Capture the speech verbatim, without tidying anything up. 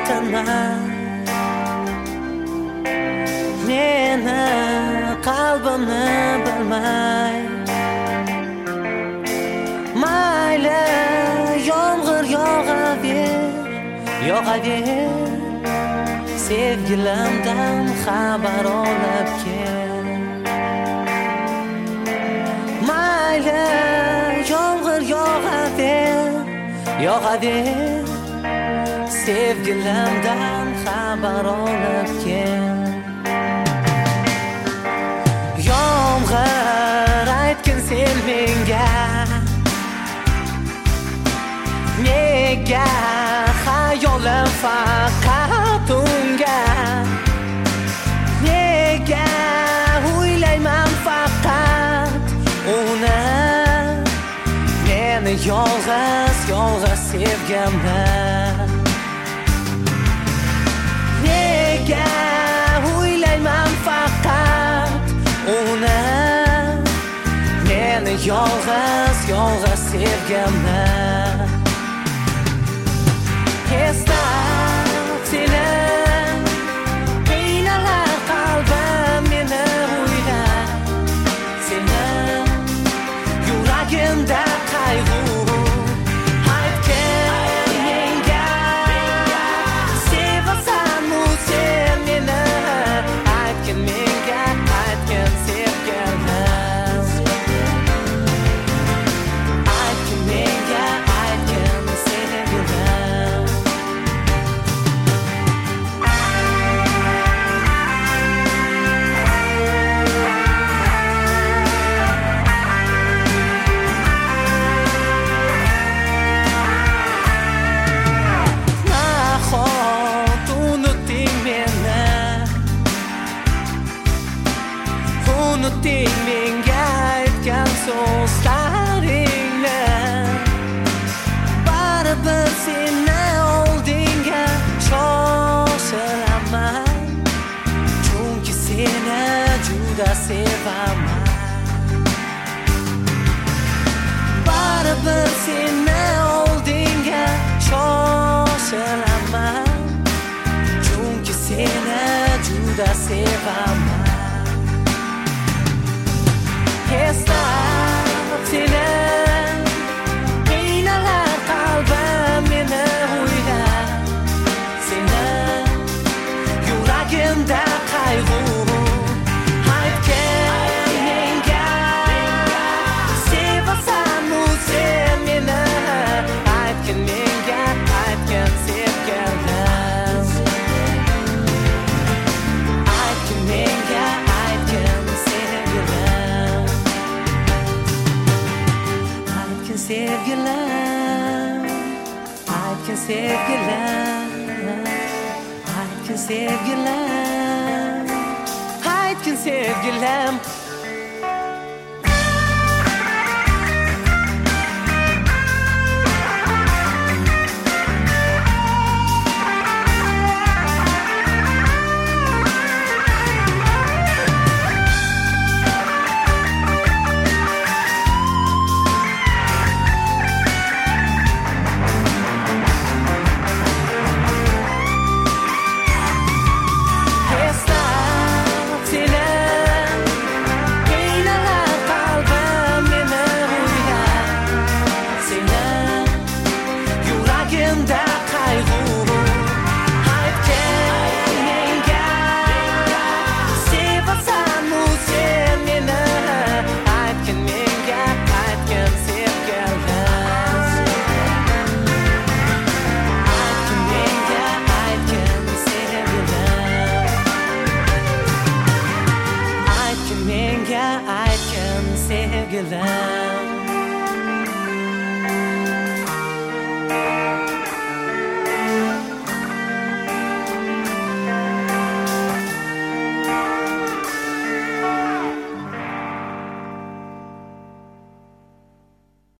yaqinman. Meni qalbimni bilmay, mayli yomg'ir yog'aver, yog'aver, sevgilimdan xabar olib kel. Mayli yomg'ir yog'aver, yog'aver, sevgilimdan xabar olib kel. Yomg'ir aytgin sen menga, nega xayolim faqat unga, nega o'ylayman faqat uni, meni yolg'iz yolg'iz sevgimni. Nega o'ylayman faqat uni, meni yolg'iz yolg'iz sevgimni. Esnab seni qiynalar qalbim meni o'ylab, seni yuragimda qayg'u aytgin menga, sevasanmi sen meni, aytgin menga, aytgin sevgimni. Aytgin menga, aytgin sevgimni. Unutding menga aytgan so'zlaringni, baribir seni oldinga shoshilaman, chunki seni juda sevaman. Baribir seni oldinga shoshilaman, chunki seni juda sevaman. Esnab seni qiynalar qalbim meni o'ylab, seni yuragimda qayg'u aytgin menga, sevasanmi sen meni, aytgin menga, aytgin sevgimni. Aytgin menga, aytgin sevgimni. Sevgilim, aytgin sevgilim, aytgin sevgilim, aytgin sevgilim. Aytgin sevgilim.